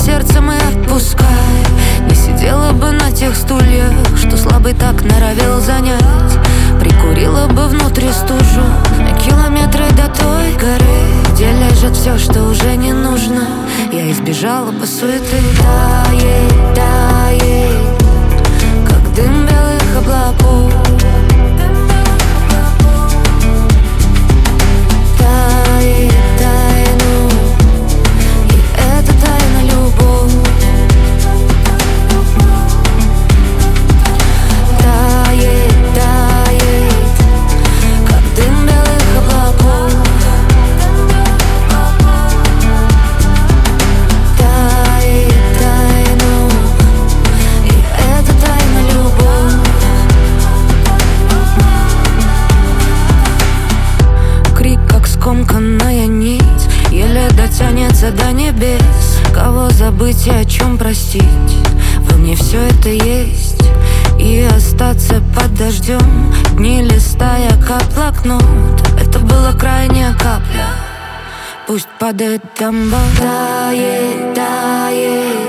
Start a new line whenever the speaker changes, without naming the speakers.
сердце мы отпускай. Не сидела бы на тех стульях, что слабый так норовил занять. Прикурила бы внутри стужу на километры до той горы, где лежит все, что уже не нужно. Я избежала бы суеты. Тает, тает, как дым белых облаков. Тает, тайну, и это тайна любовь. Тает, тает, как дым белых облаков. Тает тайну, и это тайна любовь. Крик, как скомканная нить, еле дотянется до небес. Кого забыть и о чем простить? Во мне все это есть. И остаться под дождем, дни листая как блокнот. Это была крайняя капля, пусть падает дамба. Тает, тает,